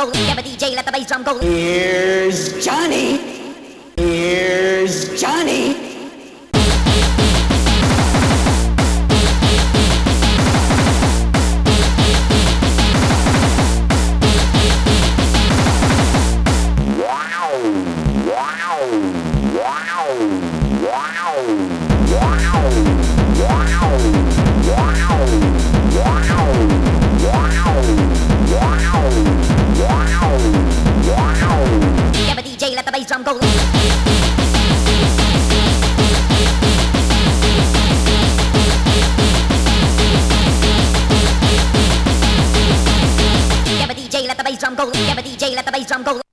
go. Yeah, but DJ, let the bass drum go. Here's Johnny. Here's Johnny. Yeah, but DJ, let the bass drum go. Yeah, but DJ, let the bass drum go. Yeah, but DJ, let the bass drum go.